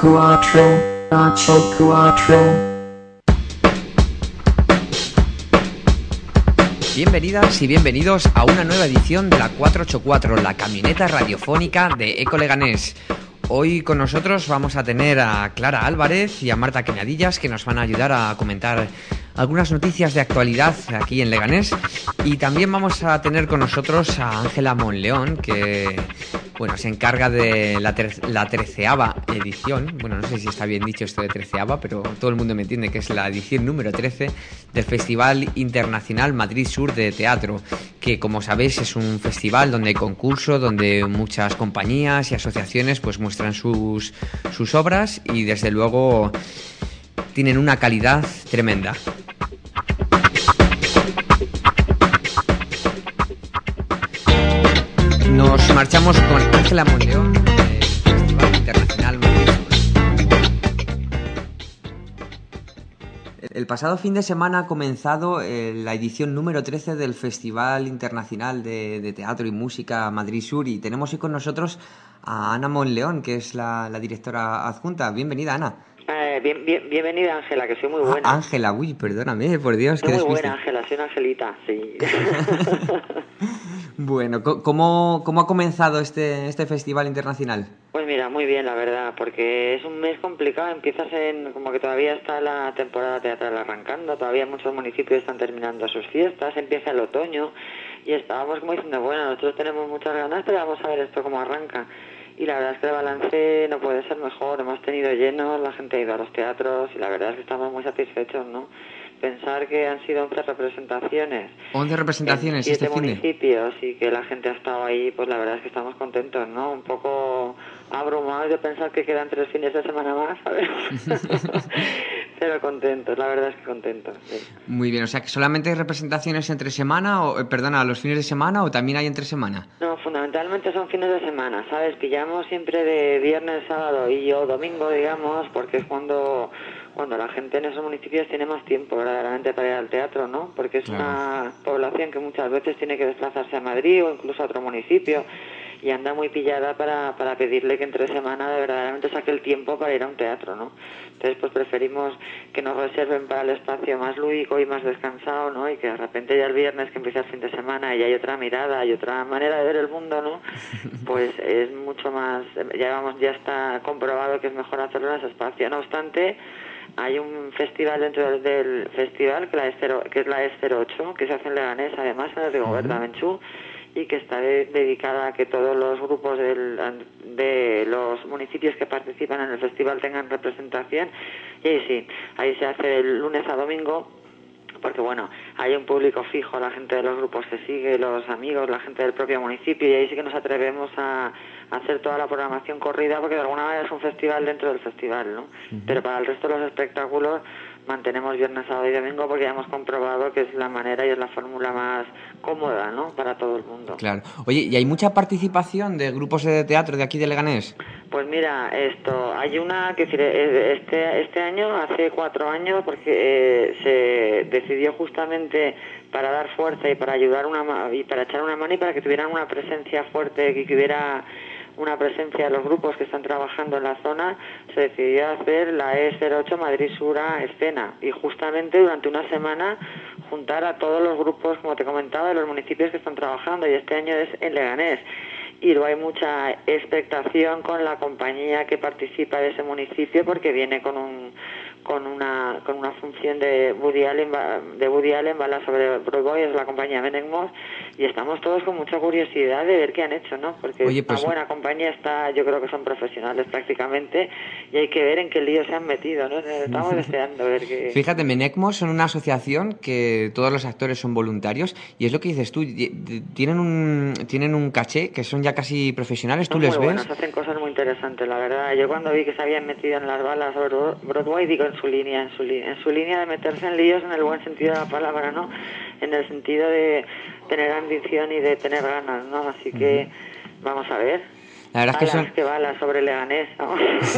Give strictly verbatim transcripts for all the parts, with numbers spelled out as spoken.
cuatro, ocho cuatro. Bienvenidas y bienvenidos a una nueva edición de la cuatrocientos ochenta y cuatro, la camioneta radiofónica de Eco Leganés. Hoy con nosotros vamos a tener a Clara Álvarez y a Marta Queñadillas, que nos van a ayudar a comentar algunas noticias de actualidad aquí en Leganés. Y también vamos a tener con nosotros a Ángela Monleón, que bueno, se encarga de la, ter- la treceava edición. Bueno, no sé si está bien dicho esto de treceava, pero todo el mundo me entiende que es la edición número trece del Festival Internacional Madrid Sur de Teatro, que como sabéis es un festival donde hay concurso, donde muchas compañías y asociaciones pues muestran sus, sus obras y desde luego tienen una calidad tremenda. Nos marchamos con Ángela Monleón del Festival Internacional Madrid Sur. El pasado fin de semana ha comenzado eh, la edición número trece del Festival Internacional de, de Teatro y Música Madrid Sur y tenemos hoy con nosotros a Ana Monleón, que es la, la directora adjunta. Bienvenida, Ana. Eh, bien, bien, bienvenida, Ángela, que soy muy Ah, buena. Ángela, uy, perdóname, por Dios, Soy qué muy despiste. buena, Ángela, soy una Angelita, sí. Bueno, co- ¿cómo, cómo ha comenzado este, este festival internacional? Pues mira, muy bien, la verdad, porque es un mes complicado, empiezas en, como que todavía está la temporada teatral arrancando, todavía muchos municipios están terminando sus fiestas, empieza el otoño, y estábamos como diciendo, bueno, nosotros tenemos muchas ganas, pero vamos a ver esto cómo arranca. Y la verdad es que el balance no puede ser mejor, hemos tenido llenos, la gente ha ido a los teatros, y la verdad es que estamos muy satisfechos, ¿no? Pensar que han sido once representaciones, once representaciones en este siete fin de... municipios y que la gente ha estado ahí, pues la verdad es que estamos contentos, ¿no? Un poco abrumados de pensar que quedan tres fines de semana más, ¿sabes? Pero contentos, la verdad es que contentos, sí. Muy bien, o sea que solamente hay representaciones entre semana, o eh, perdona, los fines de semana o también hay entre semana. No, fundamentalmente son fines de semana, ¿sabes? Pillamos siempre de viernes, sábado y yo domingo, digamos, porque es cuando cuando la gente en esos municipios tiene más tiempo verdaderamente para ir al teatro, ¿no? Porque es Claro. una población que muchas veces tiene que desplazarse a Madrid o incluso a otro municipio y anda muy pillada para, para pedirle que entre semana de verdaderamente saque el tiempo para ir a un teatro, ¿no? Entonces pues preferimos que nos reserven para el espacio más lúdico y más descansado, ¿no? Y que de repente ya el viernes que empieza el fin de semana y ya hay otra mirada, hay otra manera de ver el mundo, ¿no? Pues es mucho más, ya vamos, ya está comprobado que es mejor hacerlo en ese espacio. No obstante, hay un festival dentro del, del festival que, la es cero, que es la E S cero ocho, que se hace en Leganés, además en el Rigoberta Menchú, y que está de, dedicada a que todos los grupos del, de los municipios que participan en el festival tengan representación. Y ahí sí, ahí se hace el lunes a domingo, porque bueno, hay un público fijo, la gente de los grupos que sigue, los amigos, la gente del propio municipio, y ahí sí que nos atrevemos a, a hacer toda la programación corrida, porque de alguna manera es un festival dentro del festival, ¿no? Uh-huh. Pero para el resto de los espectáculos mantenemos viernes, sábado y domingo, porque ya hemos comprobado que es la manera y es la fórmula más cómoda, ¿no?, para todo el mundo. Claro. Oye, ¿y hay mucha participación de grupos de teatro de aquí de Leganés? Pues mira, esto, hay una que este este año, hace cuatro años, porque eh, se decidió justamente para dar fuerza y para ayudar una y para echar una mano y para que tuvieran una presencia fuerte, que hubiera una presencia de los grupos que están trabajando en la zona, se decidió hacer la E cero ocho Madrid Sur a escena y justamente durante una semana juntar a todos los grupos, como te comentaba, de los municipios que están trabajando, y este año es en Leganés. Y luego hay mucha expectación con la compañía que participa de ese municipio, porque viene con un con una con una función de Woody Allen de Woody Allen bala sobre Broadway, es la compañía Menegmos, y estamos todos con mucha curiosidad de ver qué han hecho, ¿no? Porque Oye, es pues... una buena compañía, está, yo creo que son profesionales prácticamente, y hay que ver en qué lío se han metido, ¿no? Estamos deseando ver que... Fíjate, Menegmos son una asociación que todos los actores son voluntarios, y es lo que dices tú, tienen un tienen un caché que son ya casi profesionales, ¿tú son les muy ves? Buenos, hacen cosas muy interesantes, la verdad. Yo cuando vi que se habían metido en las balas sobre Broadway, digo en su línea, en su, li- en su línea de meterse en líos en el buen sentido de la palabra, ¿no? En el sentido de tener ambición y de tener ganas, ¿no? Así que uh-huh. Vamos a ver. La verdad es que Alas, son... que bala sobre Leganés, ¿no?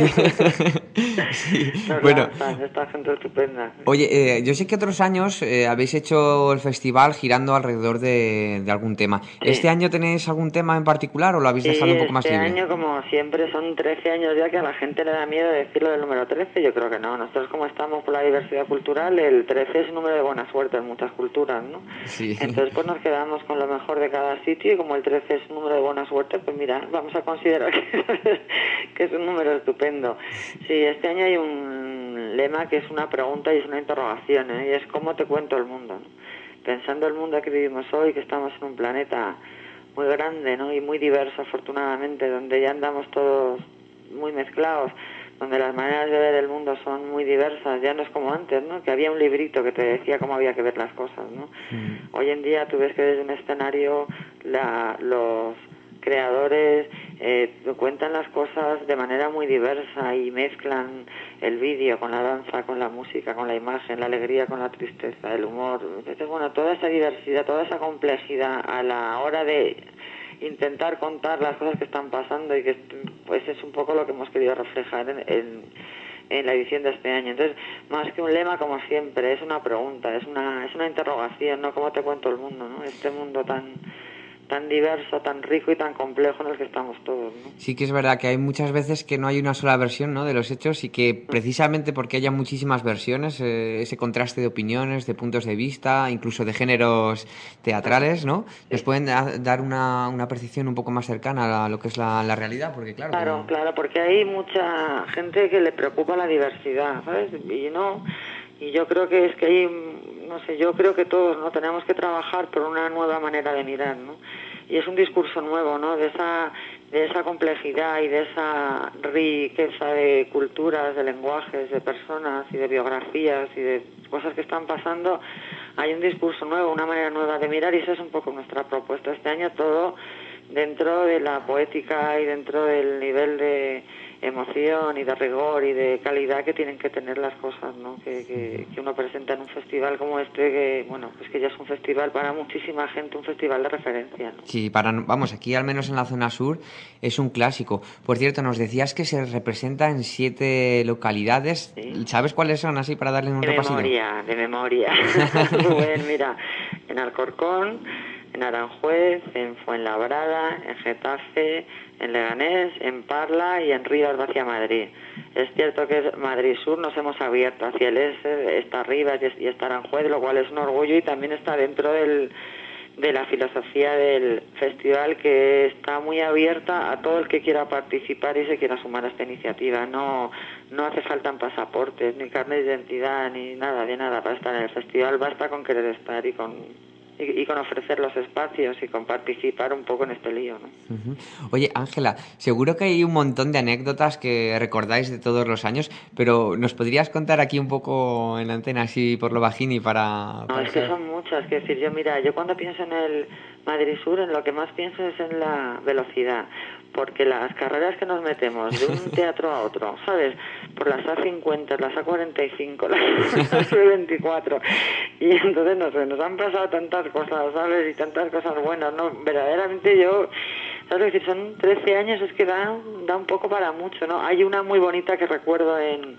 Sí. Nos Bueno, lanzan, esta gente estupenda. oye, eh, yo sé que otros años eh, habéis hecho el festival girando alrededor de, de algún tema. ¿Este Sí. año tenéis algún tema en particular o lo habéis Y dejado un poco más este libre? año, como siempre, son trece años ya que a la gente le da miedo decirlo del número trece. Yo creo que no. Nosotros, como estamos por la diversidad cultural, el trece es un número de buena suerte en muchas culturas, ¿no? Sí. Entonces, pues nos quedamos con lo mejor de cada sitio y como el trece es un número de buena suerte, pues mira, vamos a considerar que, que es un número estupendo. Sí, este año hay un lema que es una pregunta y es una interrogación, ¿eh? Y es ¿cómo te cuento el mundo? ¿no? Pensando el mundo que vivimos hoy, que estamos en un planeta muy grande, ¿no? Y muy diverso, afortunadamente, donde ya andamos todos muy mezclados, donde las maneras de ver el mundo son muy diversas, ya no es como antes, ¿no? Que había un librito que te decía cómo había que ver las cosas, ¿no? Mm. Hoy en día tú ves que desde un escenario la, los creadores eh, cuentan las cosas de manera muy diversa y mezclan el vídeo con la danza, con la música, con la imagen, la alegría con la tristeza, el humor. Entonces, bueno, toda esa diversidad, toda esa complejidad a la hora de intentar contar las cosas que están pasando y que pues es un poco lo que hemos querido reflejar en, en, en la edición de este año. Entonces, más que un lema, como siempre, es una pregunta, es una es una interrogación, ¿no? ¿Cómo te cuento el mundo, no? Este mundo tan tan diverso, tan rico y tan complejo en el que estamos todos, ¿no? Sí que es verdad que hay muchas veces que no hay una sola versión, ¿no?, de los hechos y que precisamente porque haya muchísimas versiones, eh, ese contraste de opiniones, de puntos de vista, incluso de géneros teatrales, ¿no?, nos pueden da- dar una, una percepción un poco más cercana a lo que es la, la realidad, porque claro, Claro, como... claro, porque hay mucha gente que le preocupa la diversidad, ¿sabes? Y no, y yo creo que es que hay, no sé, yo creo que todos no tenemos que trabajar por una nueva manera de mirar, ¿no? Y es un discurso nuevo, ¿no? De esa, de esa complejidad y de esa riqueza de culturas, de lenguajes, de personas y de biografías y de cosas que están pasando. Hay un discurso nuevo, una manera nueva de mirar y esa es un poco nuestra propuesta este año, todo dentro de la poética y dentro del nivel de emoción y de rigor y de calidad que tienen que tener las cosas, ¿no? Que, que, que uno presenta en un festival como este, que bueno, pues que ya es un festival para muchísima gente, un festival de referencia, ¿no? Sí, para, vamos, aquí al menos en la zona sur es un clásico. Por cierto, nos decías que se representa en siete localidades. Sí. ¿Sabes cuáles son, así para darle un De repasillo? memoria, de memoria. Bueno, mira, en Alcorcón, en Aranjuez, en Fuenlabrada, en Getafe, en Leganés, en Parla y en Rivas hacia Madrid. Es cierto que es Madrid Sur nos hemos abierto hacia el este, está Rivas y está Aranjuez, lo cual es un orgullo y también está dentro del de la filosofía del festival, que está muy abierta a todo el que quiera participar y se quiera sumar a esta iniciativa. No no hace falta pasaportes, ni carne de identidad, ni nada de nada para estar en el festival. Basta con querer estar y con y, y con ofrecer los espacios y con participar un poco en este lío, ¿no? Ujú. Oye, Ángela, seguro que hay un montón de anécdotas que recordáis de todos los años, pero ¿nos podrías contar aquí un poco en la antena, así por lo bajini, para, No, para es que saber? son muchas. Que decir, yo mira, yo cuando pienso en el Madrid Sur, en lo que más pienso es en la velocidad, porque las carreras que nos metemos de un teatro a otro, ¿sabes? Por las A cincuenta, las A cuarenta y cinco, las A veinticuatro, y entonces no sé, nos han pasado tantas cosas, ¿sabes? Y tantas cosas buenas, ¿no? Verdaderamente yo... ¿Sabes? Es decir, son trece años, es que da, da un poco para mucho, ¿no? Hay una muy bonita que recuerdo en,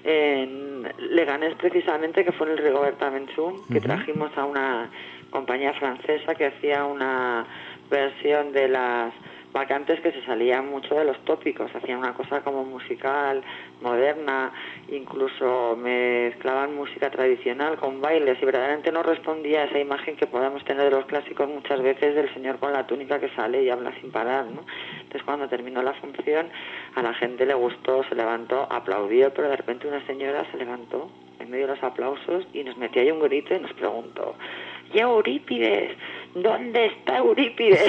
en Leganés, precisamente, que fue en el Rigoberta Menchú, que trajimos a una compañía francesa que hacía una versión de las vacantes que se salían mucho de los tópicos, hacían una cosa como musical, moderna, incluso mezclaban música tradicional con bailes y verdaderamente no respondía a esa imagen que podemos tener de los clásicos muchas veces del señor con la túnica que sale y habla sin parar, ¿no? Entonces cuando terminó la función a la gente le gustó, se levantó, aplaudió, pero de repente una señora se levantó en medio de los aplausos y nos metió ahí un grito y nos preguntó: ¡y Eurípides! ¿Dónde está Eurípides?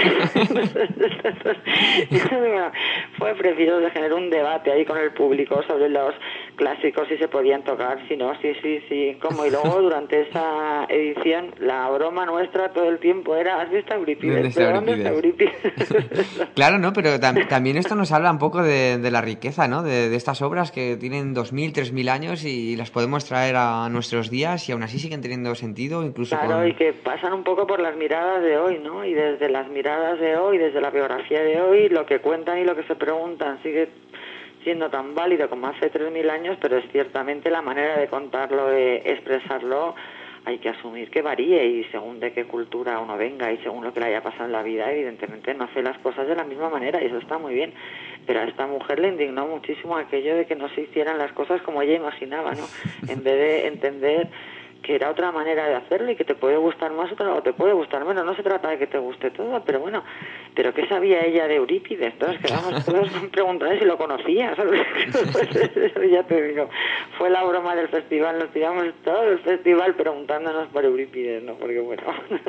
Fue preciso de generar un debate ahí con el público sobre los clásicos sí se podían tocar, si no, sí, sí, sí, como y luego durante esa edición la broma nuestra todo el tiempo era, ¿has visto Eurípides? ¿Pero dónde está Eurípides? Claro, ¿no? Pero tam- también esto nos habla un poco de, de la riqueza, ¿no? De, de estas obras que tienen dos mil, tres mil años y las podemos traer a nuestros días y aún así siguen teniendo sentido, incluso Claro, con... y que pasan un poco por las miradas de hoy, ¿no? Y desde las miradas de hoy, desde la biografía de hoy, lo que cuentan y lo que se preguntan sigue siendo tan válido como hace tres mil años, pero es ciertamente la manera de contarlo, de expresarlo, hay que asumir que varíe y según de qué cultura uno venga y según lo que le haya pasado en la vida, evidentemente no hace las cosas de la misma manera y eso está muy bien. Pero a esta mujer le indignó muchísimo aquello de que no se hicieran las cosas como ella imaginaba, ¿no? En vez de entender que era otra manera de hacerlo y que te puede gustar más otra, o te puede gustar menos, no se trata de que te guste todo, pero bueno, pero ¿qué sabía ella de Eurípides? Entonces quedamos todos preguntando si lo conocía, ¿sabes? Eso ya te digo, fue la broma del festival, nos tiramos todo el festival preguntándonos por Eurípides, ¿no? Porque bueno...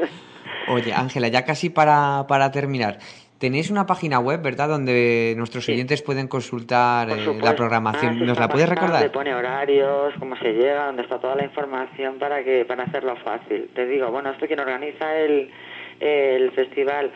Oye, Ángela, ya casi para, para terminar, tenéis una página web, ¿verdad?, donde nuestros Sí. oyentes pueden consultar Por eh, supuesto. la programación. Ah, sí, ¿Nos es la una puedes página recordar? donde pone horarios, cómo se llega, donde está toda la información para que para hacerlo fácil. Te digo, bueno, esto quien organiza el, el festival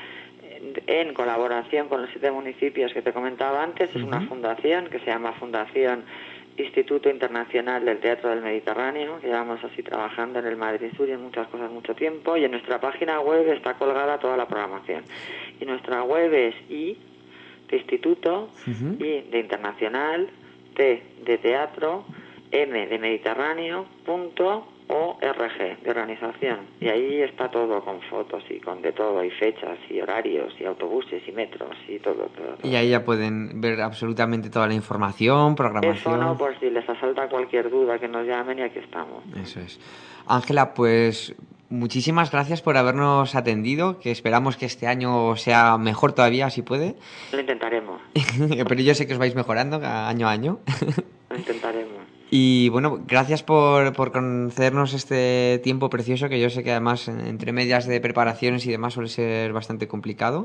en colaboración con los siete municipios que te comentaba antes, es Uh-huh. una fundación que se llama Fundación Instituto Internacional del Teatro del Mediterráneo, que llevamos así trabajando en el Madrid Sur y en muchas cosas mucho tiempo, y en nuestra página web está colgada toda la programación. Y nuestra web es I de Instituto, Uh-huh. I de Internacional, T de Teatro, M de Mediterráneo, punto org, de organización. Y ahí está todo con fotos y con de todo, y fechas, y horarios, y autobuses, y metros, y todo, todo, todo. Y ahí ya pueden ver absolutamente toda la información, programación... Eso no, por si les asalta cualquier duda, que nos llamen y aquí estamos. Eso es. Ángela, pues muchísimas gracias por habernos atendido, que esperamos que este año sea mejor todavía, si puede. Lo intentaremos. Pero yo sé que os vais mejorando año a año. Lo intentaremos. Y bueno, gracias por, por concedernos este tiempo precioso, que yo sé que además entre medias de preparaciones y demás suele ser bastante complicado.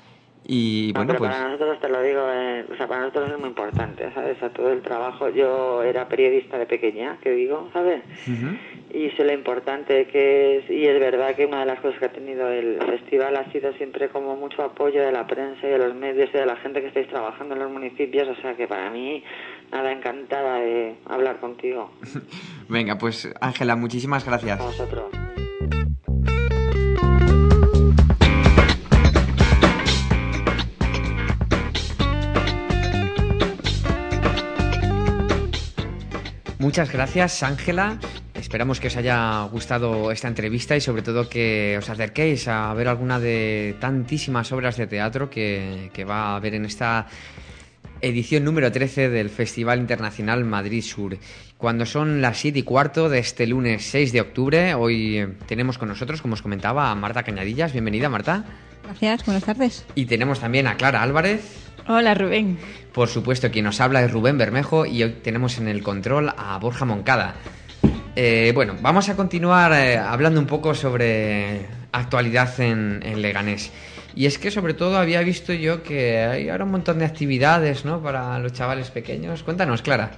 Y No, bueno, pero pues... para nosotros, te lo digo, eh, o sea, para nosotros es muy importante, ¿sabes? A todo el trabajo, yo era periodista de pequeña, que digo, ¿sabes? Uh-huh. Y sé lo importante que es, y es verdad que una de las cosas que ha tenido el festival ha sido siempre como mucho apoyo de la prensa y de los medios y de la gente que estáis trabajando en los municipios, o sea que para mí, nada, encantada de hablar contigo. Venga, pues Ángela, muchísimas gracias. A vosotros. Muchas gracias, Ángela. Esperamos que os haya gustado esta entrevista y sobre todo que os acerquéis a ver alguna de tantísimas obras de teatro que, que va a haber en esta edición número trece del Festival Internacional Madrid Sur. Cuando son las siete y cuarto de este lunes seis de octubre, hoy tenemos con nosotros, como os comentaba, a Marta Cañadillas. Bienvenida, Marta. Gracias, buenas tardes. Y tenemos también a Clara Álvarez. Hola, Rubén. Por supuesto, quien nos habla es Rubén Bermejo y hoy tenemos en el control a Borja Moncada. Eh, bueno, vamos a continuar eh, hablando un poco sobre actualidad en, en Leganés. Y es que sobre todo había visto yo que hay ahora un montón de actividades, ¿no?, para los chavales pequeños. Cuéntanos, Clara.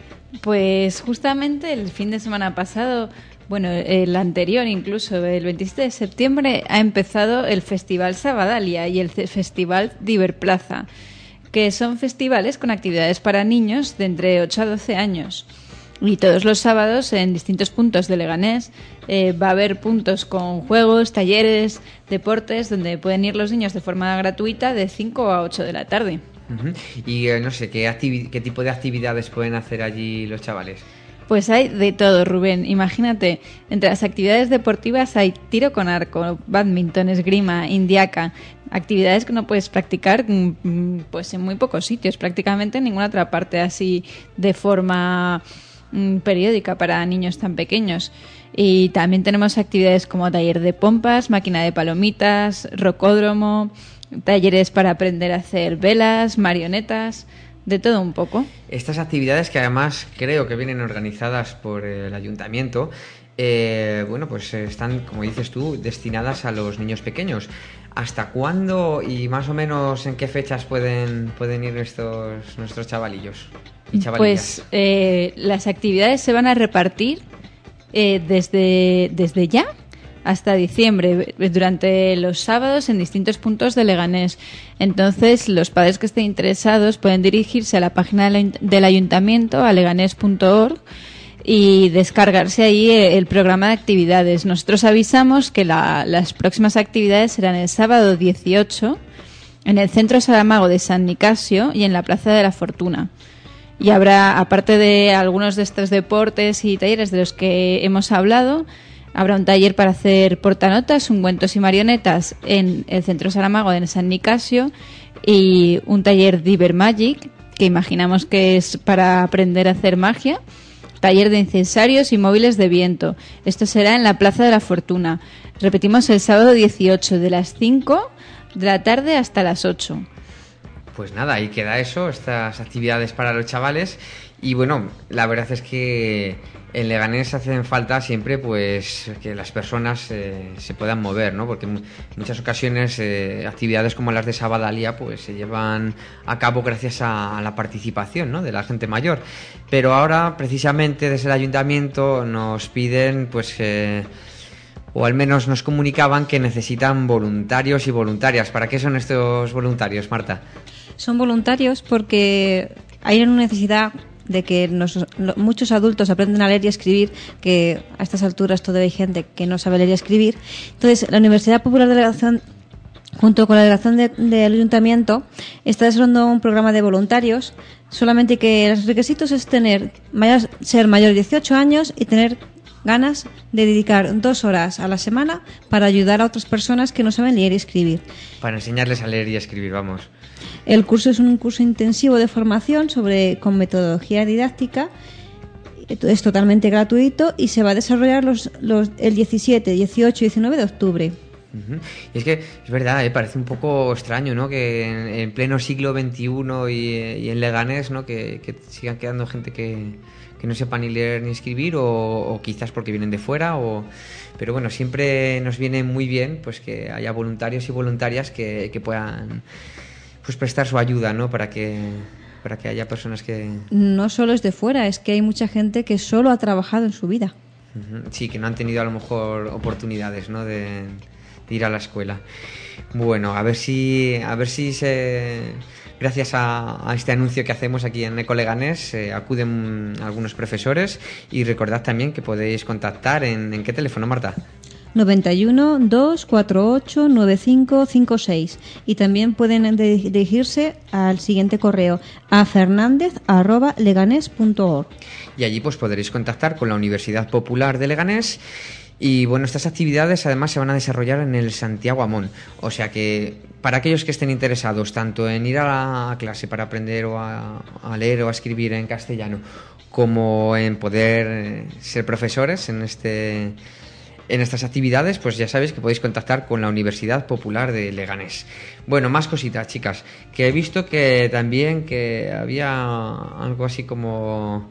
Pues justamente el fin de semana pasado, bueno, el anterior incluso, el veintisiete de septiembre, ha empezado el Festival Sabadalia y el Festival Diverplaza, que son festivales con actividades para niños de entre ocho a doce años. Y todos los sábados en distintos puntos de Leganés eh, va a haber puntos con juegos, talleres, deportes, donde pueden ir los niños de forma gratuita de cinco a ocho de la tarde. Uh-huh. Y eh, no sé, ¿qué, activi- ¿qué tipo de actividades pueden hacer allí los chavales? Pues hay de todo, Rubén. Imagínate, entre las actividades deportivas hay tiro con arco, bádminton, esgrima, indiaca, actividades que no puedes practicar pues en muy pocos sitios, prácticamente en ninguna otra parte así de forma mm, periódica para niños tan pequeños. Y también tenemos actividades como taller de pompas, máquina de palomitas, rocódromo, talleres para aprender a hacer velas, marionetas, de todo un poco. Estas actividades que además creo que vienen organizadas por el ayuntamiento, eh, bueno, pues están, como dices tú, destinadas a los niños pequeños. ¿Hasta cuándo y más o menos en qué fechas pueden, pueden ir estos nuestros chavalillos y chavalillas? Pues eh, las actividades se van a repartir eh, desde, desde ya hasta diciembre, durante los sábados en distintos puntos de Leganés. Entonces, los padres que estén interesados pueden dirigirse a la página del ayuntamiento, a leganés punto org, y descargarse ahí el programa de actividades. Nosotros avisamos que la, las próximas actividades serán el sábado dieciocho en el Centro Saramago de San Nicasio y en la Plaza de la Fortuna. Y habrá, aparte de algunos de estos deportes y talleres de los que hemos hablado, habrá un taller para hacer portanotas, ungüentos y marionetas en el Centro Saramago de San Nicasio y un taller de Ibermagic, que imaginamos que es para aprender a hacer magia. Taller de incensarios y móviles de viento. Esto será en la Plaza de la Fortuna. Repetimos, el sábado dieciocho, de las cinco de la tarde hasta las ocho. Pues nada, ahí queda eso, estas actividades para los chavales. Y bueno, la verdad es que en Leganés hacen falta siempre pues que las personas eh, se puedan mover, ¿no? Porque en muchas ocasiones eh, actividades como las de Sabadalia pues se llevan a cabo gracias a, a la participación, ¿no?, de la gente mayor. Pero ahora precisamente desde el ayuntamiento nos piden pues eh, o al menos nos comunicaban que necesitan voluntarios y voluntarias. ¿Para qué son estos voluntarios, Marta? Son voluntarios porque hay una necesidad de que nos, muchos adultos aprenden a leer y escribir, que a estas alturas todavía hay gente que no sabe leer y escribir. Entonces, la Universidad Popular de Delegación, junto con la delegación de, del Ayuntamiento, está desarrollando un programa de voluntarios, solamente que los requisitos es tener mayor, ser mayor de dieciocho años y tener ganas de dedicar dos horas a la semana para ayudar a otras personas que no saben leer y escribir. Para enseñarles a leer y escribir, vamos. El curso es un curso intensivo de formación sobre con metodología didáctica. Es totalmente gratuito y se va a desarrollar los, los, el diecisiete, dieciocho y diecinueve de octubre. Uh-huh. Y es que es verdad, ¿eh? Parece un poco extraño, ¿no?, que en, en pleno siglo veintiuno y, y en Leganés, ¿no?, que, que sigan quedando gente que, que no sepa ni leer ni escribir, o, o quizás porque vienen de fuera, o... pero bueno, siempre nos viene muy bien pues que haya voluntarios y voluntarias que, que puedan pues prestar su ayuda, ¿no?, para que para que haya personas que... No solo es de fuera, es que hay mucha gente que solo ha trabajado en su vida. Uh-huh. Sí, que no han tenido a lo mejor oportunidades, ¿no?, de, de ir a la escuela. Bueno, a ver si a ver si se... Gracias a, a este anuncio que hacemos aquí en Eco Leganés, eh, acuden algunos profesores, y recordad también que podéis contactar en, ¿en qué teléfono, Marta? noventa y uno, dos cuarenta y ocho, noventa y cinco cincuenta y seis, y también pueden dirigirse al siguiente correo, a fernandez arroba leganés punto org. Y allí pues podréis contactar con la Universidad Popular de Leganés. Y bueno, estas actividades además se van a desarrollar en el Santiago Amón, o sea que para aquellos que estén interesados tanto en ir a la clase para aprender o a, a leer o a escribir en castellano, como en poder eh, ser profesores en este en estas actividades, pues ya sabéis que podéis contactar con la Universidad Popular de Leganés. Bueno, más cositas, chicas, que he visto que también que había algo así como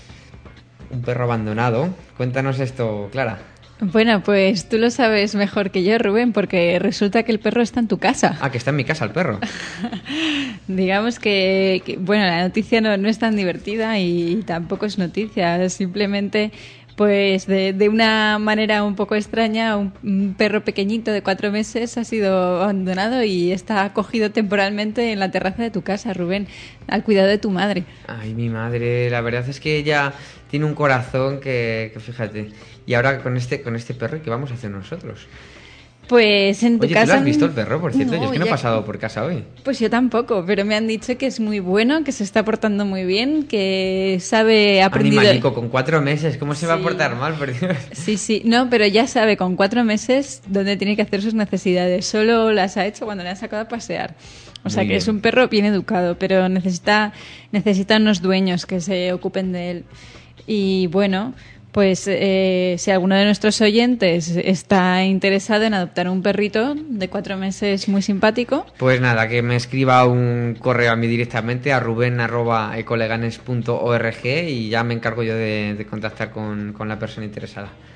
un perro abandonado. Cuéntanos esto, Clara. Bueno, pues tú lo sabes mejor que yo, Rubén, porque resulta que el perro está en tu casa. Ah, que está en mi casa el perro. Digamos que, que, bueno, la noticia no, no es tan divertida y tampoco es noticia, simplemente... Pues de, de una manera un poco extraña, un, un perro pequeñito de cuatro meses ha sido abandonado y está acogido temporalmente en la terraza de tu casa, Rubén, al cuidado de tu madre. Ay, mi madre, la verdad es que ella tiene un corazón que, que fíjate. Y ahora con este con este perro, ¿qué vamos a hacer nosotros? Pues en tu Oye, casa... ¿tú lo has visto el perro, por cierto? No, yo es que no he ya... pasado por casa hoy. Pues yo tampoco, pero me han dicho que es muy bueno, que se está portando muy bien, que sabe, ha aprendido... Animalico, con cuatro meses, ¿cómo se sí. va a portar mal, por Dios? Sí, sí, no, pero ya sabe con cuatro meses dónde tiene que hacer sus necesidades. Solo las ha hecho cuando le han sacado a pasear. O sea Muy que bien. es un perro bien educado, pero necesita, necesita unos dueños que se ocupen de él. Y bueno... Pues eh, si alguno de nuestros oyentes está interesado en adoptar un perrito de cuatro meses muy simpático... Pues nada, que me escriba un correo a mí directamente a ruben arroba ecoleganes punto org y ya me encargo yo de, de contactar con, con la persona interesada.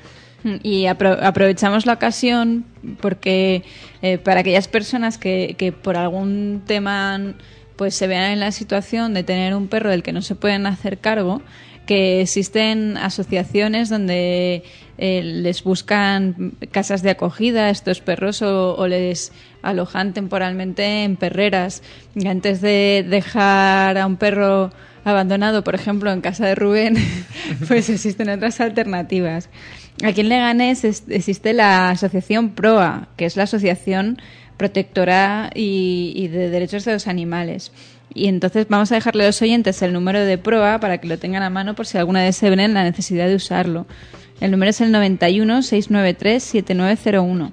Y apro- aprovechamos la ocasión porque eh, para aquellas personas que, que por algún tema pues se vean en la situación de tener un perro del que no se pueden hacer cargo, que existen asociaciones donde eh, les buscan casas de acogida a estos perros o, o les alojan temporalmente en perreras. Y antes de dejar a un perro abandonado, por ejemplo, en casa de Rubén, pues existen otras alternativas. Aquí en Leganés es, existe la asociación PROA, que es la Asociación Protectora y, y de Derechos de los Animales. Y entonces vamos a dejarle a los oyentes el número de PROA para que lo tengan a mano por si alguna vez se ven en la necesidad de usarlo. El número es el noventa y uno, seiscientos noventa y tres, setenta y nueve cero uno.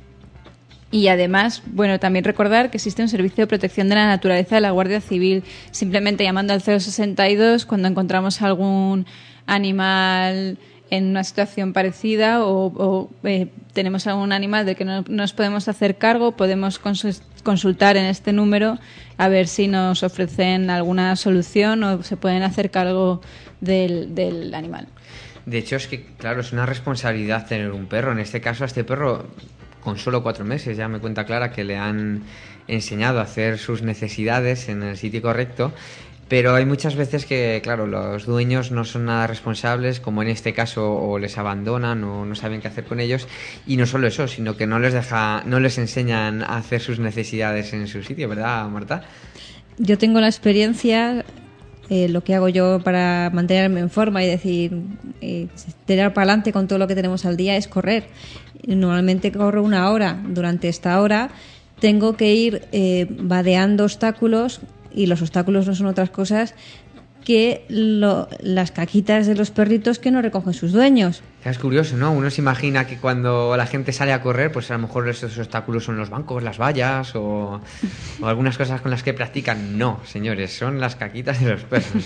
Y además, bueno, también recordar que existe un servicio de protección de la naturaleza de la Guardia Civil. Simplemente llamando al cero sesenta y dos cuando encontramos algún animal en una situación parecida o, o eh, tenemos algún animal de que no nos podemos hacer cargo, podemos consultar en este número a ver si nos ofrecen alguna solución o se pueden hacer cargo del, del animal. De hecho, es que, claro, es una responsabilidad tener un perro. En este caso, a este perro, con solo cuatro meses, ya me cuenta Clara que le han enseñado a hacer sus necesidades en el sitio correcto. Pero hay muchas veces que, claro, los dueños no son nada responsables, como en este caso, o les abandonan o no saben qué hacer con ellos. Y no solo eso, sino que no les deja, no les enseñan a hacer sus necesidades en su sitio, ¿verdad, Marta? Yo tengo la experiencia, eh, lo que hago yo para mantenerme en forma y decir, eh, tirar para adelante con todo lo que tenemos al día es correr. Normalmente corro una hora. Durante esta hora tengo que ir eh, vadeando obstáculos. Y los obstáculos no son otras cosas que lo, las caquitas de los perritos que no recogen sus dueños. Es curioso, ¿no? Uno se imagina que cuando la gente sale a correr, pues a lo mejor esos obstáculos son los bancos, las vallas o, o algunas cosas con las que practican. No, señores, son las caquitas de los perros.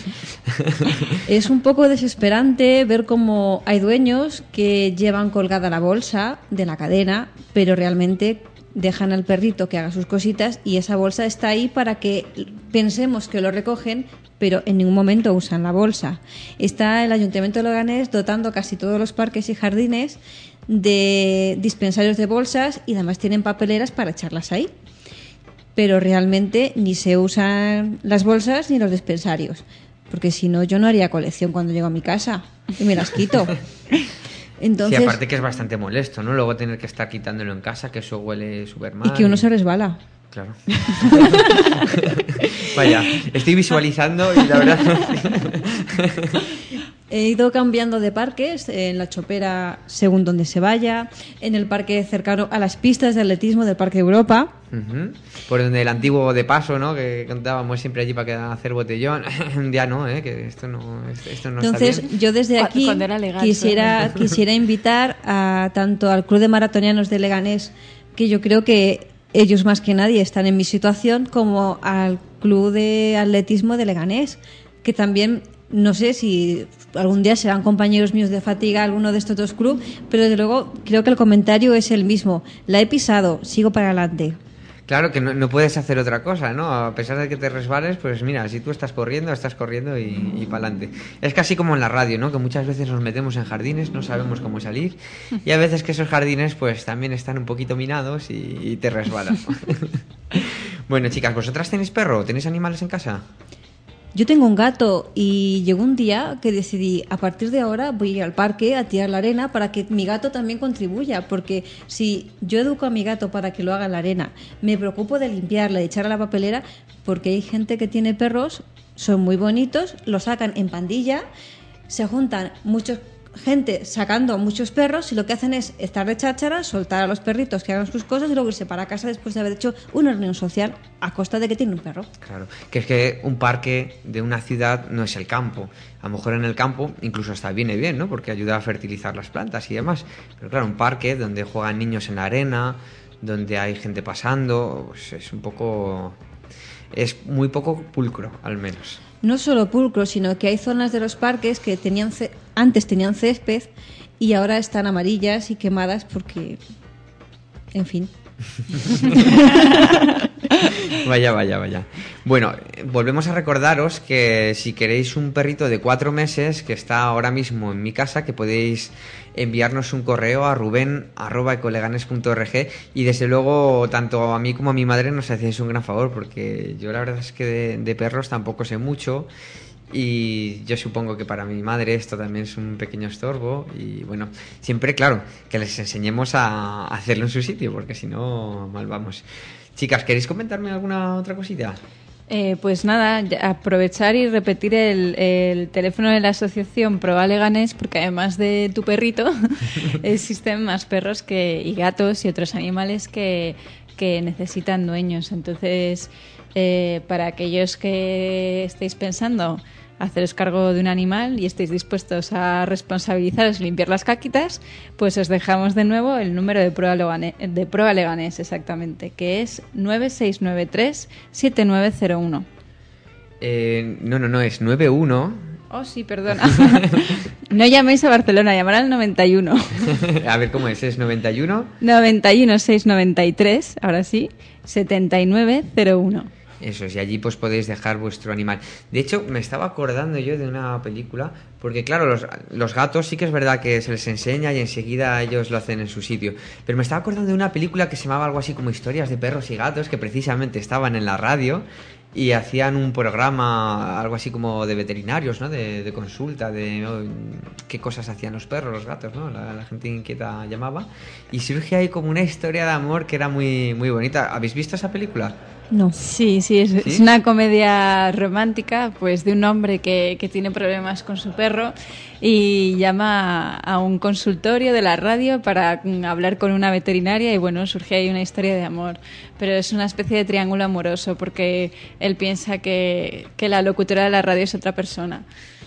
Es un poco desesperante ver cómo hay dueños que llevan colgada la bolsa de la cadena, pero realmente dejan al perrito que haga sus cositas y esa bolsa está ahí para que pensemos que lo recogen, pero en ningún momento usan la bolsa. Está el Ayuntamiento de Leganés dotando casi todos los parques y jardines de dispensarios de bolsas y además tienen papeleras para echarlas ahí. Pero realmente ni se usan las bolsas ni los dispensarios, porque si no yo no haría colección cuando llego a mi casa y me las quito. Entonces, sí, aparte que es bastante molesto, ¿no? Luego tener que estar quitándolo en casa, que eso huele súper mal. Y que uno se resbala. Claro. Vaya, estoy visualizando y la verdad... He ido cambiando de parques, en la Chopera según donde se vaya, en el parque cercano a las pistas de atletismo del Parque Europa. Uh-huh. Por donde el antiguo de paso, ¿no? Que contábamos siempre allí para hacer botellón. Ya no, ¿eh? Que esto no, esto no Entonces, está bien. yo desde aquí Cuando era legal, quisiera, quisiera invitar a tanto al Club de Maratonianos de Leganés, que yo creo que ellos más que nadie están en mi situación, como al Club de Atletismo de Leganés, que también... No sé si algún día serán compañeros míos de fatiga alguno de estos dos clubes, pero desde luego creo que el comentario es el mismo. La he pisado, sigo para adelante. Claro que no, no puedes hacer otra cosa, ¿no? A pesar de que te resbales, pues mira, si tú estás corriendo, estás corriendo y, y para adelante. Es casi como en la radio, ¿no? Que muchas veces nos metemos en jardines, no sabemos cómo salir, y a veces que esos jardines pues también están un poquito minados y, y te resbalan. Bueno, chicas, ¿vosotras tenéis perro? ¿Tenéis animales en casa? Yo tengo un gato y llegó un día que decidí, a partir de ahora voy a ir al parque a tirar la arena para que mi gato también contribuya, porque si yo educo a mi gato para que lo haga en la arena, me preocupo de limpiarla, de echarla a la papelera, porque hay gente que tiene perros, son muy bonitos, los sacan en pandilla, se juntan muchos gente sacando muchos perros y lo que hacen es estar de cháchara, soltar a los perritos que hagan sus cosas y luego irse para casa después de haber hecho una reunión social a costa de que tiene un perro. Claro, que es que un parque de una ciudad no es el campo. A lo mejor en el campo incluso hasta viene bien, ¿no? Porque ayuda a fertilizar las plantas y demás. Pero claro, un parque donde juegan niños en la arena, donde hay gente pasando, pues es un poco... es muy poco pulcro, al menos. No solo pulcro, sino que hay zonas de los parques que tenían ce- antes tenían césped y ahora están amarillas y quemadas porque, en fin. Vaya, vaya, vaya. Bueno, volvemos a recordaros que si queréis un perrito de cuatro meses que está ahora mismo en mi casa, que podéis enviarnos un correo a ruben arroba ecoleganes punto org, y desde luego tanto a mí como a mi madre nos hacéis un gran favor, porque yo la verdad es que de, de perros tampoco sé mucho. Y yo supongo que para mi madre esto también es un pequeño estorbo. Y bueno, siempre, claro, que les enseñemos a hacerlo en su sitio, porque si no, mal vamos. Chicas, ¿queréis comentarme alguna otra cosita? Eh, pues nada, aprovechar y repetir el, el teléfono de la asociación Proa Leganés, porque además de tu perrito existen más perros que, y gatos y otros animales que, que necesitan dueños. Entonces, eh, para aquellos que estéis pensando haceros cargo de un animal y estéis dispuestos a responsabilizaros y limpiar las caquitas, pues os dejamos de nuevo el número de Proa Leganés, de Proa Leganés exactamente, que es nueve seis nueve tres siete nueve cero uno. Eh, no, no, no, es nueve uno. Oh, sí, perdona. No llaméis a Barcelona, llamar al noventa y uno. A ver, ¿cómo es? ¿Es noventa y uno? noventa y uno seiscientos noventa y tres, ahora sí, setenta y nueve cero uno. Eso es, y allí pues podéis dejar vuestro animal. De hecho, me estaba acordando yo de una película, porque claro, los, los gatos sí que es verdad que se les enseña y enseguida ellos lo hacen en su sitio. Pero me estaba acordando de una película que se llamaba algo así como Historias de perros y gatos, que precisamente estaban en la radio y hacían un programa, algo así como de veterinarios, ¿no? De, de consulta, de oh, qué cosas hacían los perros, los gatos, ¿no? La, la gente inquieta llamaba. Y surge ahí como una historia de amor que era muy, muy bonita. ¿Habéis visto esa película? No. Sí, sí, es, ¿Sí? es una comedia romántica, pues de un hombre que, que tiene problemas con su perro y llama a un consultorio de la radio para hablar con una veterinaria y bueno, surge ahí una historia de amor. Pero es una especie de triángulo amoroso porque él piensa que, que la locutora de la radio es otra persona.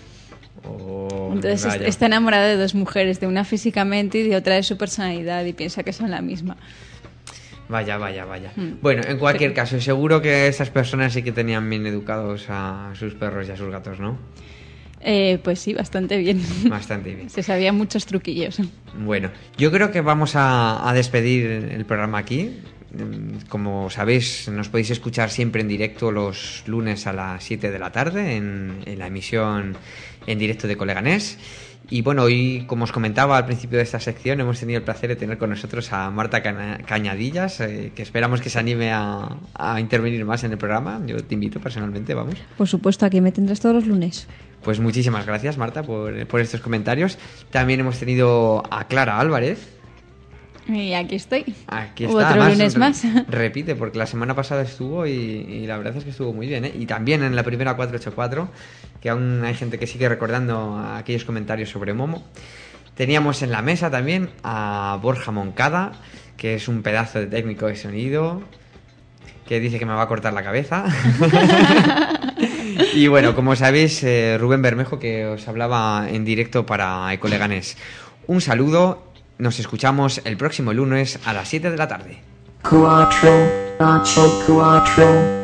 Oh, Entonces vaya. Está enamorado de dos mujeres, de una físicamente y de otra de su personalidad, y piensa que son la misma. Vaya, vaya, vaya. Bueno, en cualquier caso, seguro que esas personas sí que tenían bien educados a sus perros y a sus gatos, ¿no? Eh, pues sí, bastante bien. Bastante bien. Se sabían muchos truquillos. Bueno, yo creo que vamos a, a despedir el programa aquí. Como sabéis, nos podéis escuchar siempre en directo los lunes a las siete de la tarde en, en la emisión en directo de Ecoleganés. Y bueno, hoy, como os comentaba al principio de esta sección, hemos tenido el placer de tener con nosotros a Marta Cañadillas, eh, que esperamos que se anime a, a intervenir más en el programa. Yo te invito personalmente, vamos. Por supuesto, aquí me tendrás todos los lunes. Pues muchísimas gracias, Marta, por, por estos comentarios. También hemos tenido a Clara Álvarez. Y aquí estoy. Aquí está. Otro Además, lunes más. Repite, porque la semana pasada estuvo y, y la verdad es que estuvo muy bien, ¿eh? Y también en la primera cuatro ochenta y cuatro, que aún hay gente que sigue recordando aquellos comentarios sobre Momo. Teníamos en la mesa también a Borja Moncada, que es un pedazo de técnico de sonido, que dice que me va a cortar la cabeza. Y bueno, como sabéis, eh, Rubén Bermejo, que os hablaba en directo para Ecoleganés. Un saludo. Nos escuchamos el próximo lunes a las siete de la tarde. Cuatro, ocho, cuatro.